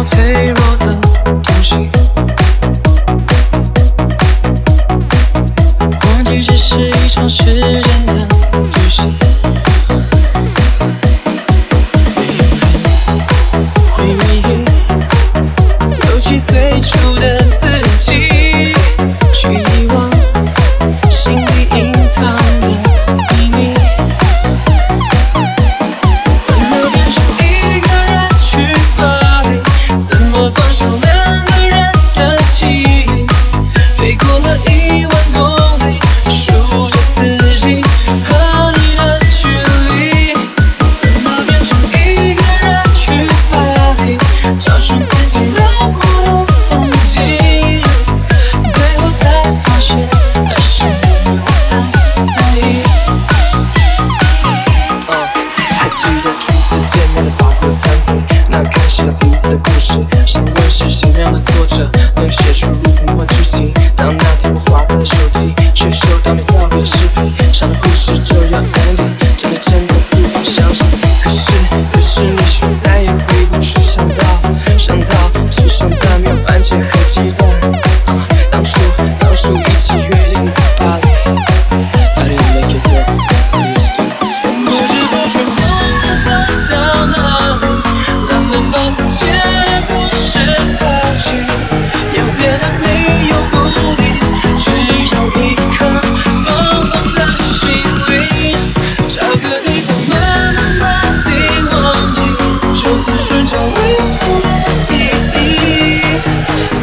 脆弱的东西，忘记只是一场时间的旅行。没有人会愿意丢弃最初的自己，去遗忘心里隐藏的秘密。怎么变成一个人去巴黎？怎么放下两个人的记忆？飞过了10000公里，数着自己和你的距离。怎么变成一个人去巴黎？找寻曾经流过的风景，最后才发现还是我太在意。还记得初次见面的法国餐厅，那开始了彼此的故事。想问是什么样的作者能写出如此梦幻剧情？当那天我划开了手机，却收到你跳过的视频，上的故事就要 ending， 真的无法相信。可是你说再也回不去，想到只剩下没有番茄和鸡蛋。当初一起约定的巴黎 I didn't make it there, please do。 不知不觉我走到哪里，慢慢把从前的故事抛弃，又变得没有目的，只有一颗放的心灵。找个地方慢慢把你忘记，就会寻找旅途的意义。